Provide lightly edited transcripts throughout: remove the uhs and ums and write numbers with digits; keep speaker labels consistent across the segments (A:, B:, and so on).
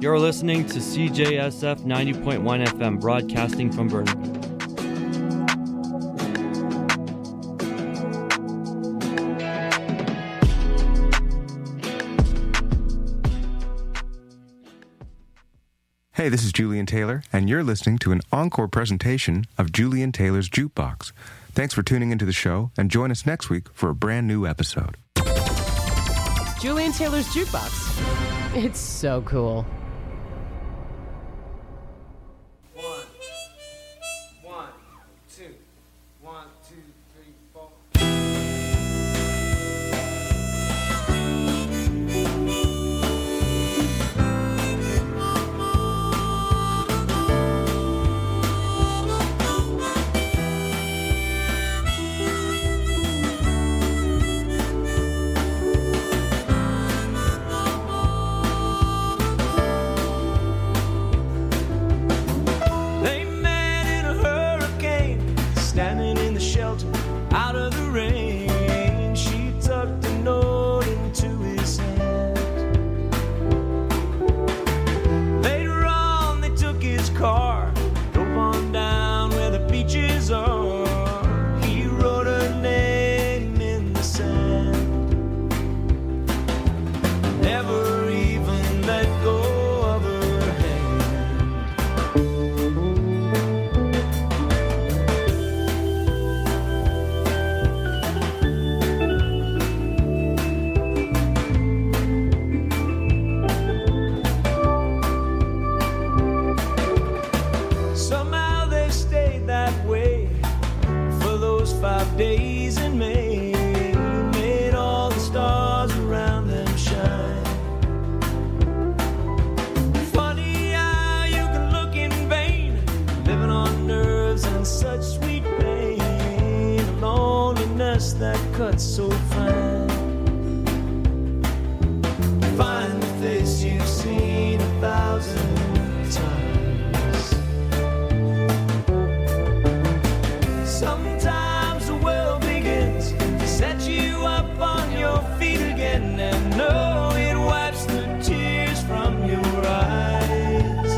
A: You're listening to CJSF 90.1 FM, broadcasting from Burnaby.
B: Hey, this is Julian Taylor, and you're listening to an encore presentation of Julian Taylor's Jukebox. Thanks for tuning into the show, and join us next week for a brand new episode.
C: Julian Taylor's Jukebox. It's so cool.
D: One, two, 3, 4. That cuts so fine. Find the face you've seen 1,000 times. Sometimes the world begins to set you up on your feet again, and no, it wipes the tears from your eyes.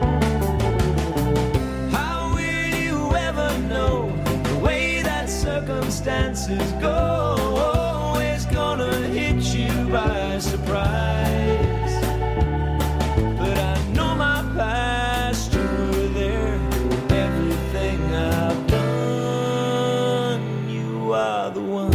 D: How will you ever know the way that circumstances go is gonna hit you by surprise? But I know my past, you're there. Everything I've done, you are the one.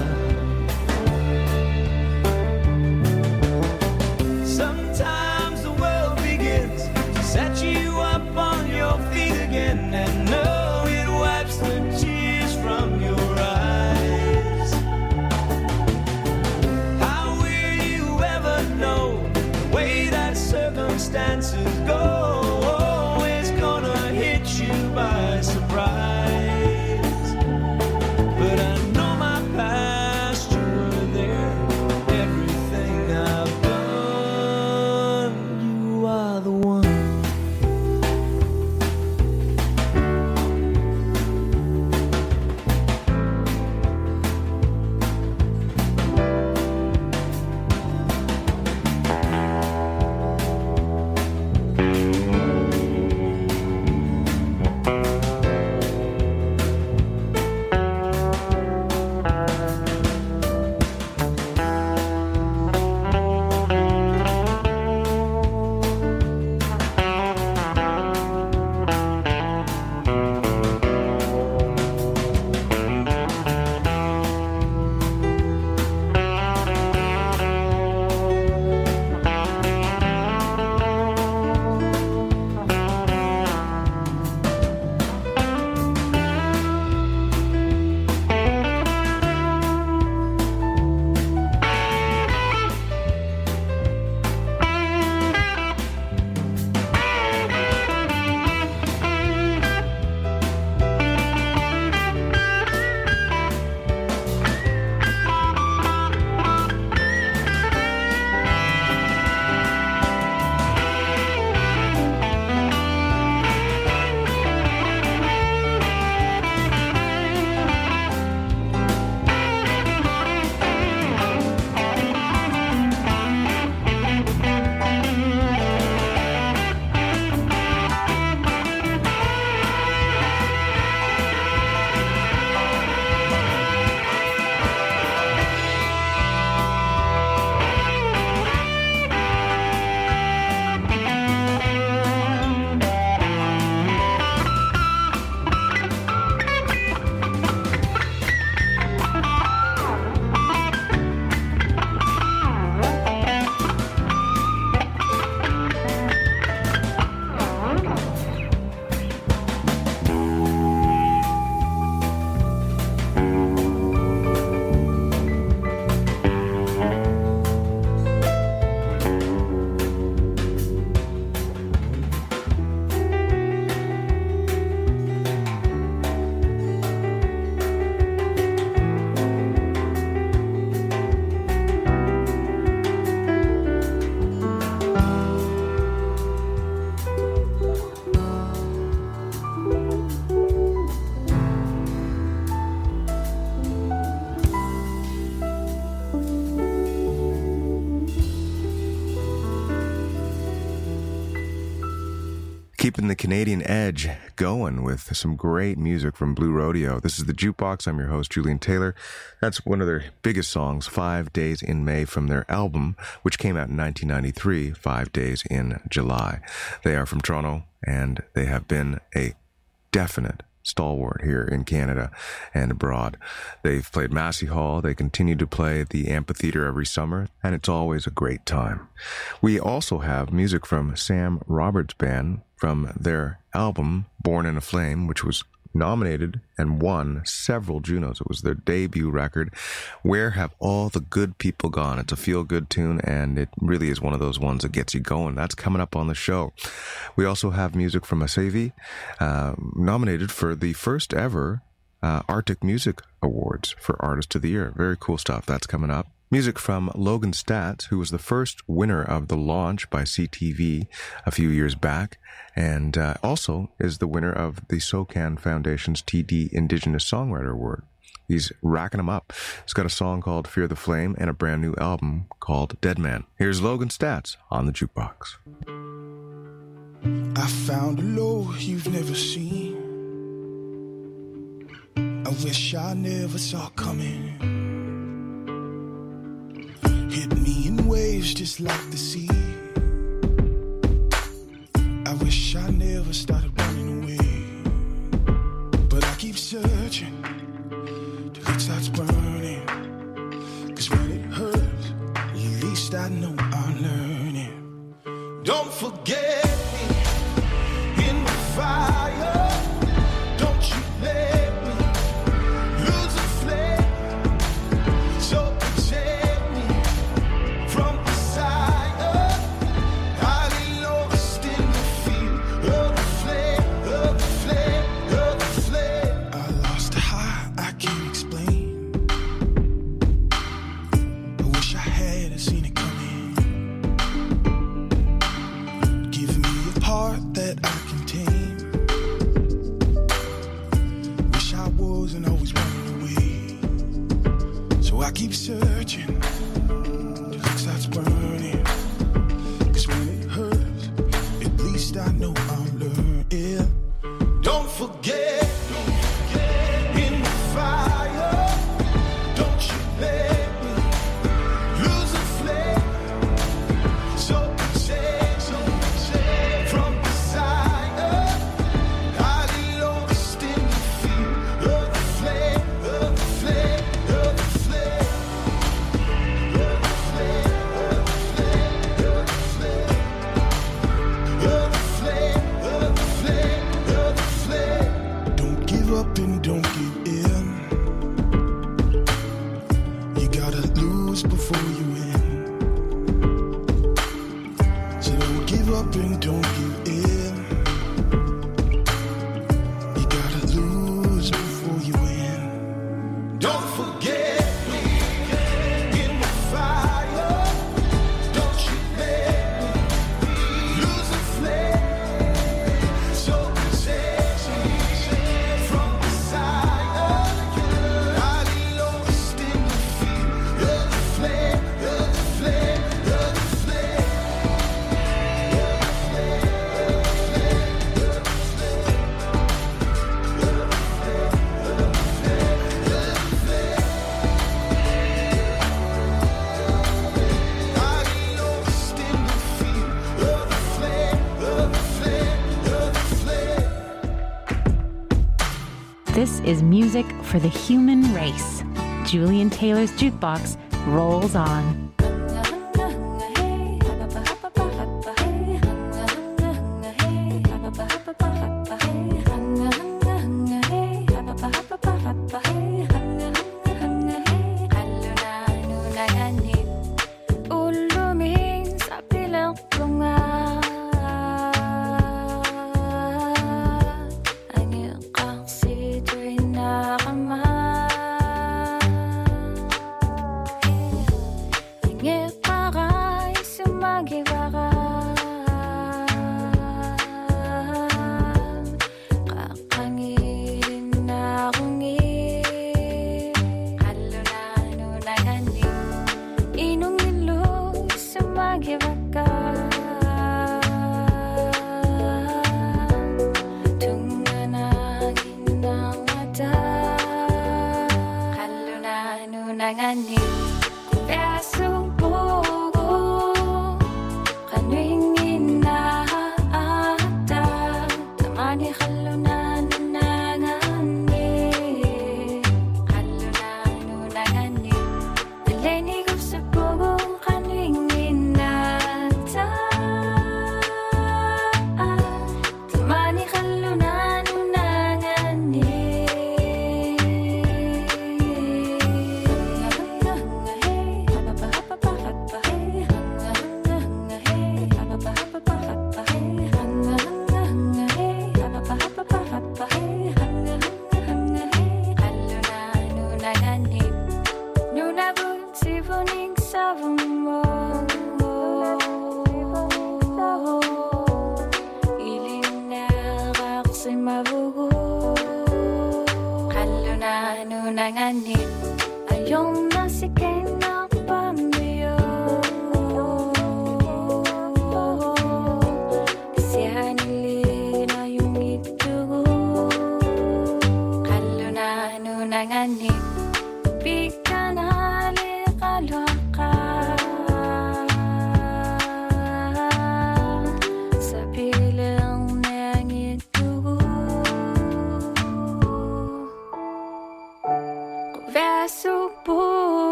D: Sometimes the
B: Keeping the Canadian edge going with some great music from Blue Rodeo. This is The Jukebox. I'm your host, Julian Taylor. That's one of their biggest songs, 5 Days in May, from their album, which came out in 1993, 5 Days in July. They are from Toronto, and they have been a definite stalwart here in Canada and abroad. They've played Massey Hall. They continue to play at the amphitheater every summer, and it's always a great time. We also have music from Sam Roberts' band from their album Born in a Flame, which was nominated and won several Junos. It was their debut record. Where Have All the Good People Gone? It's a feel-good tune, and it really is one of those ones that gets you going. That's coming up on the show. We also have music from Asavi, nominated for the first ever Arctic Music Awards for Artist of the Year. Very cool stuff. That's coming up. Music from Logan Stats, who was the first winner of The Launch by CTV a few years back, and also is the winner of the SOCAN Foundation's TD Indigenous Songwriter Award. He's racking them up. He's got a song called Fear the Flame and a brand new album called Dead Man. Here's Logan Stats on The Jukebox.
E: I found a low you've never seen. I wish I never saw coming. Hit me in waves just like the sea. I wish I never started running away. But I keep searching till it starts burning. 'Cause when it hurts, at least I know I'm learning. Don't forget me in the fire. Don't you let me lose a flame. So protect me from desire. I get lost in the field of the flame, of the flame, of the flame. I lost a high I can't explain. I wish I had seen it coming. Give me a heart that I can tame. Wish I wasn't always running away. So I keep searching till it starts burning. 'Cause when it hurts, at least I know I'm learning. Don't forget me in the fire. Don't you let me lose a flame. So protect me from desire. I get lost in the field of the flame, of the flame, of the flame, of the flame, of the flame, of the flame, of the flame, of the flame, of the flame. Don't give up and don't give in. You gotta lose before you win. So don't give up and don't give in. You gotta lose before you win. Don't forget me in the fire. Don't you let me lose a flame. So protect me from desire. I get lost in the field of the flame, of the flame, of the flame. I get lost in the field of the flame, of the flame, of the flame.
F: This is music for the human race. Julian Taylor's Jukebox rolls on.
G: Uluming sa bilang bunga. Ang iyong kaksito'y nakama. Ang iyong pakay sumagiwaka. Kakangilin na kungi. Alunano na gani. Inong nilo sumagiwaka.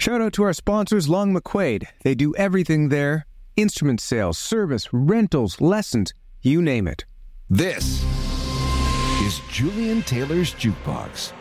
H: Shout out to our sponsors, Long McQuaid. They do everything there. Instrument sales, service, rentals, lessons, you name it.
I: This is Julian Taylor's Jukebox.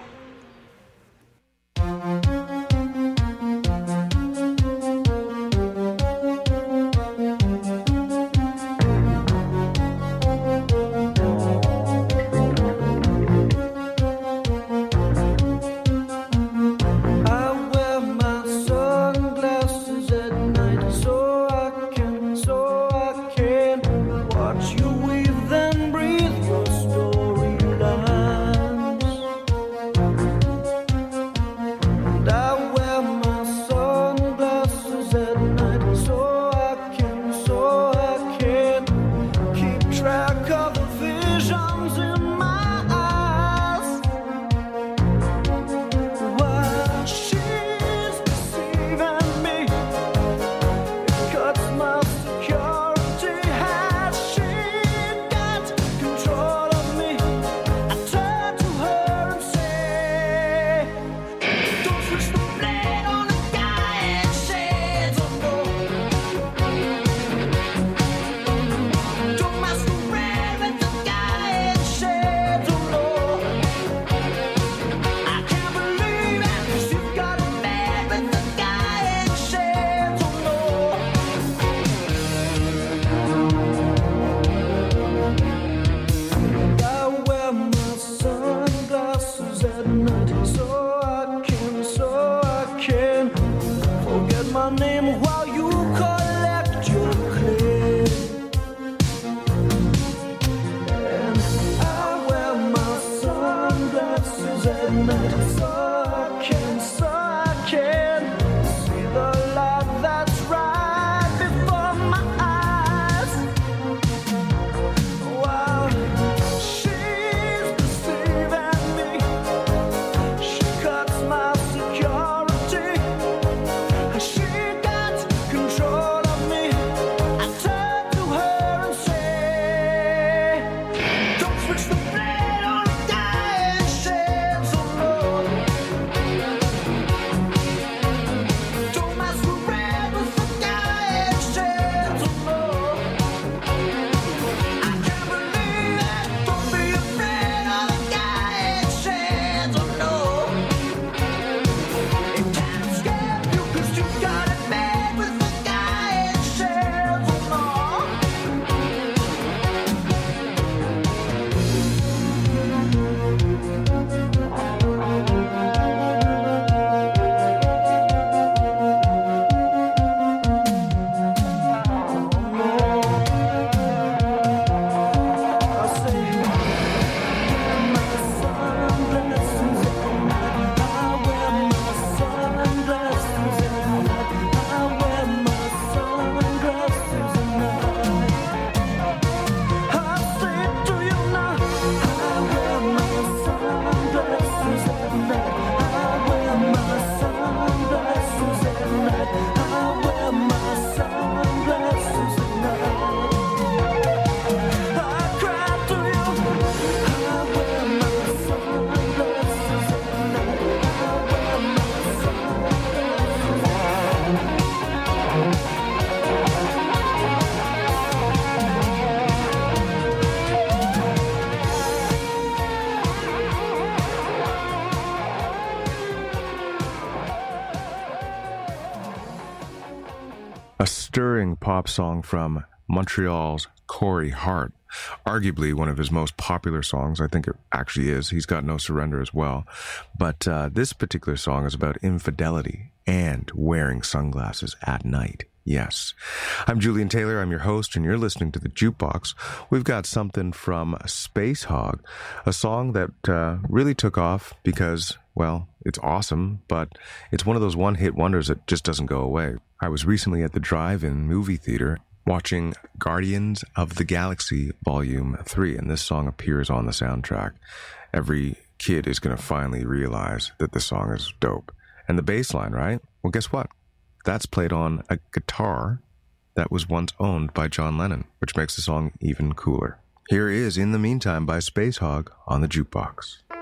B: A stirring pop song from Montreal's Corey Hart. Arguably one of his most popular songs. I think it actually is. He's got No Surrender as well. But this particular song is about infidelity and wearing sunglasses at night. Yes. I'm Julian Taylor. I'm your host, and you're listening to The Jukebox. We've got something from Spacehog, a song that really took off because, well, it's awesome, but it's one of those one-hit wonders that just doesn't go away. I was recently at the drive-in movie theater watching Guardians of the Galaxy Volume 3, and this song appears on the soundtrack. Every kid is going to finally realize that the song is dope. And the bass line, right? Well, guess what? That's played on a guitar that was once owned by John Lennon, which makes the song even cooler. Here is In the Meantime by Spacehog on the Jukebox.